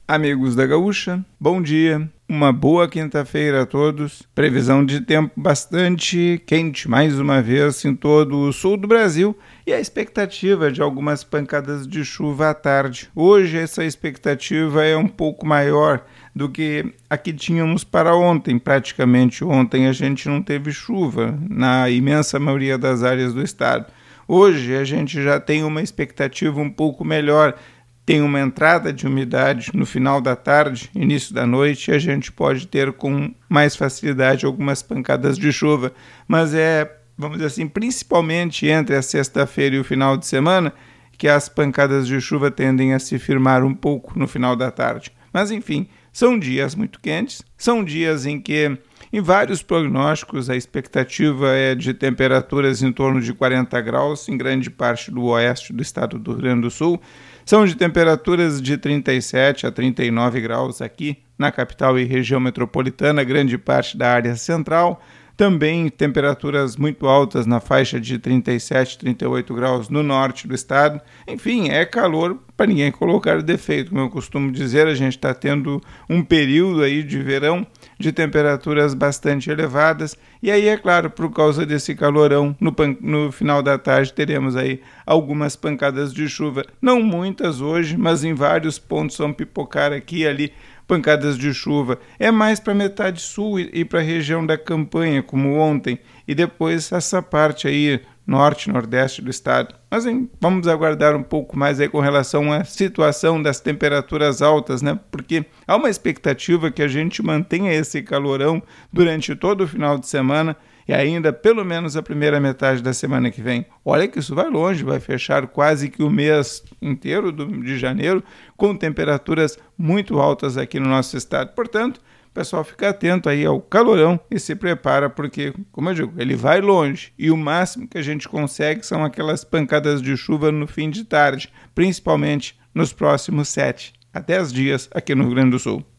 Amigos da Gaúcha, bom dia, uma boa quinta-feira a todos. Previsão de tempo bastante quente mais uma vez em todo o sul do Brasil e a expectativa de algumas pancadas de chuva à tarde. Hoje essa expectativa é um pouco maior do que a que tínhamos para ontem. Praticamente ontem a gente não teve chuva na imensa maioria das áreas do estado. Hoje a gente já tem uma expectativa um pouco melhor. Tem uma entrada de umidade no final da tarde, início da noite, e a gente pode ter com mais facilidade algumas pancadas de chuva. Mas vamos dizer assim, principalmente entre a sexta-feira e o final de semana, que as pancadas de chuva tendem a se firmar um pouco no final da tarde. Mas enfim, são dias muito quentes, são dias em que, em vários prognósticos, a expectativa é de temperaturas em torno de 40 graus, em grande parte do oeste do estado do Rio Grande do Sul. São de temperaturas de 37 a 39 graus aqui na capital e região metropolitana, grande parte da área central. Também temperaturas muito altas na faixa de 37, 38 graus no norte do estado. Enfim, é calor para ninguém colocar defeito. Como eu costumo dizer, a gente está tendo um período aí de verão de temperaturas bastante elevadas. E aí, é claro, por causa desse calorão, no final da tarde teremos aí algumas pancadas de chuva. Não muitas hoje, mas em vários pontos vão pipocar aqui e ali pancadas de chuva. É mais para a metade sul e para a região da Campanha, como ontem, e depois essa parte aí, norte, nordeste do estado. Mas vamos aguardar um pouco mais aí com relação à situação das temperaturas altas, né? Porque há uma expectativa que a gente mantenha esse calorão durante todo o final de semana e ainda pelo menos a primeira metade da semana que vem. Olha que isso vai longe, vai fechar quase que o mês inteiro de janeiro com temperaturas muito altas aqui no nosso estado. Portanto, o pessoal fica atento aí ao calorão e se prepara porque, como eu digo, ele vai longe e o máximo que a gente consegue são aquelas pancadas de chuva no fim de tarde, principalmente nos próximos 7 a 10 dias aqui no Rio Grande do Sul.